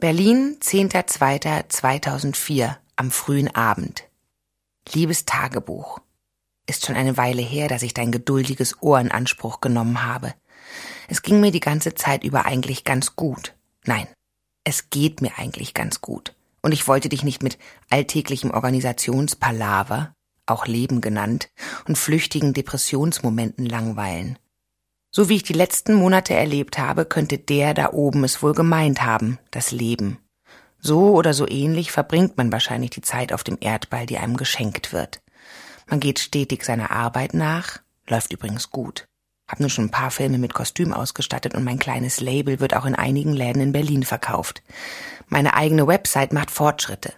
Berlin, 10.02.2004, am frühen Abend. Liebes Tagebuch, ist schon eine Weile her, dass ich dein geduldiges Ohr in Anspruch genommen habe. Es ging mir die ganze Zeit über eigentlich ganz gut. Nein, es geht mir eigentlich ganz gut. Und ich wollte dich nicht mit alltäglichem Organisationspalaver, auch Leben genannt, und flüchtigen Depressionsmomenten langweilen. So wie ich die letzten Monate erlebt habe, könnte der da oben es wohl gemeint haben, das Leben. So oder so ähnlich verbringt man wahrscheinlich die Zeit auf dem Erdball, die einem geschenkt wird. Man geht stetig seiner Arbeit nach, läuft übrigens gut. Hab nun schon ein paar Filme mit Kostüm ausgestattet und mein kleines Label wird auch in einigen Läden in Berlin verkauft. Meine eigene Website macht Fortschritte.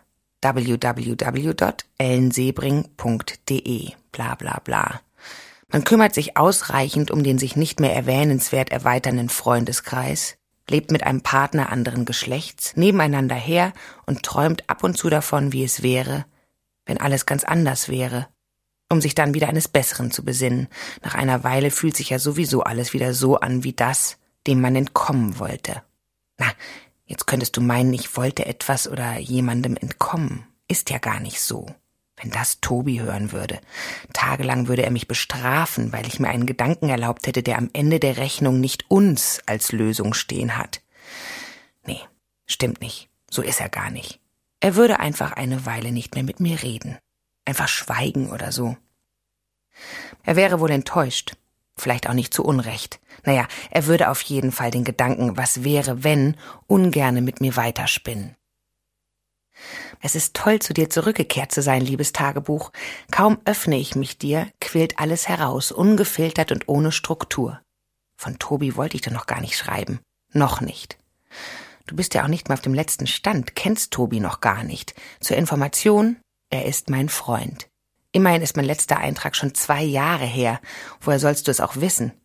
www.ellensebring.de bla bla bla. Man kümmert sich ausreichend um den sich nicht mehr erwähnenswert erweiternden Freundeskreis, lebt mit einem Partner anderen Geschlechts nebeneinander her und träumt ab und zu davon, wie es wäre, wenn alles ganz anders wäre, um sich dann wieder eines Besseren zu besinnen. Nach einer Weile fühlt sich ja sowieso alles wieder so an wie das, dem man entkommen wollte. Na, jetzt könntest du meinen, ich wollte etwas oder jemandem entkommen. Ist ja gar nicht so. Wenn das Tobi hören würde. Tagelang würde er mich bestrafen, weil ich mir einen Gedanken erlaubt hätte, der am Ende der Rechnung nicht uns als Lösung stehen hat. Nee, stimmt nicht. So ist er gar nicht. Er würde einfach eine Weile nicht mehr mit mir reden. Einfach schweigen oder so. Er wäre wohl enttäuscht. Vielleicht auch nicht zu Unrecht. Naja, er würde auf jeden Fall den Gedanken, was wäre, wenn, ungerne mit mir weiterspinnen. Es ist toll, zu dir zurückgekehrt zu sein, liebes Tagebuch. Kaum öffne ich mich dir, quillt alles heraus, ungefiltert und ohne Struktur. Von Tobi wollte ich dir noch gar nicht schreiben. Noch nicht. Du bist ja auch nicht mehr auf dem letzten Stand, kennst Tobi noch gar nicht. Zur Information, er ist mein Freund. Immerhin ist mein letzter Eintrag schon 2 Jahre her. Woher sollst du es auch wissen?